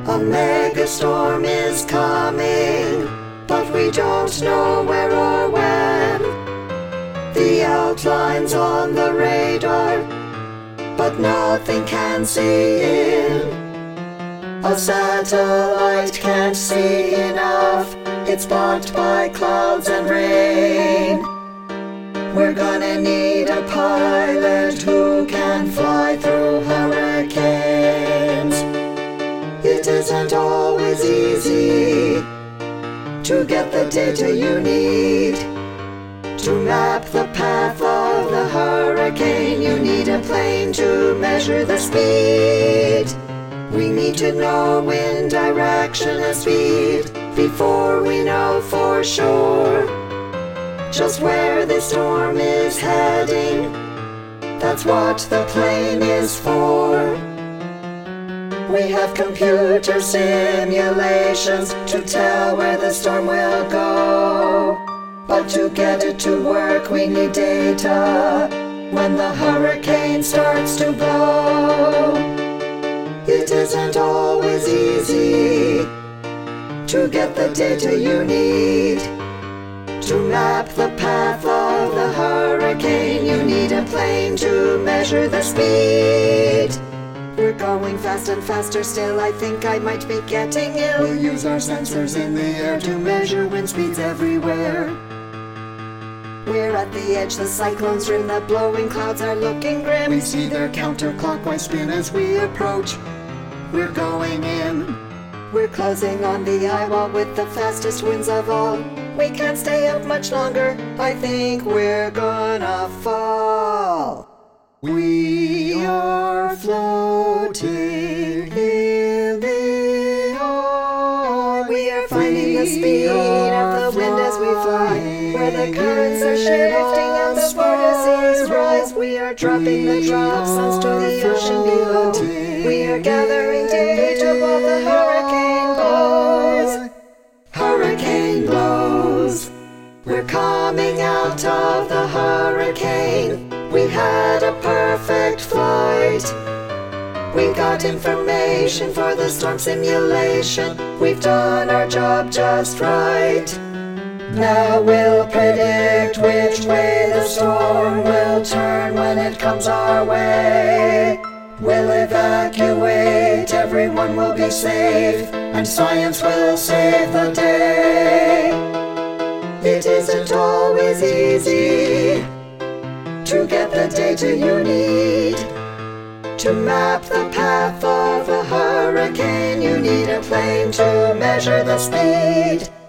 A megastorm is coming, but we don't know where or when. The outline's on the radar, but nothing can see in. A satellite can't see enough, it's blocked by clouds and rain. We're gonna need a pilot who can fly through hurricanes. It isn't always easy to get the data you need. To map the path of the hurricane, you need a plane to measure the speed. We need to know wind direction and speed before we know for sure just where the storm is heading. That's what the plane is for. We have computer simulations to tell where the storm will go, but to get it to work we need data when the hurricane starts to blow. It isn't always easy to get the data you need. To map the path of the hurricane, you need a plane to measure the speed. We're going fast and faster still, I think I might be getting ill. We'll use our sensors in the air to measure wind speeds everywhere. We're at the edge, the cyclones rim, the blowing clouds are looking grim. We see their counterclockwise spin as we approach. We're going in. We're closing on the eye wall with the fastest winds of all. We can't stay up much longer, I think we're gonna fall. We are floating in the air. We are finding the speed of the wind as we fly, where the currents are shifting and the vortices rise. We are dropping the drop zones to the ocean below. We are gathering data while the hurricane blows. Hurricane blows. We're coming out of the hurricane. We had a perfect flight. We got information for the storm simulation. We've done our job just right. Now we'll predict which way the storm will turn when it comes our way. We'll evacuate, everyone will be safe, and science will save the day. It isn't always easy to get the data you need. To map the path of a hurricane, you need a plane to measure the speed.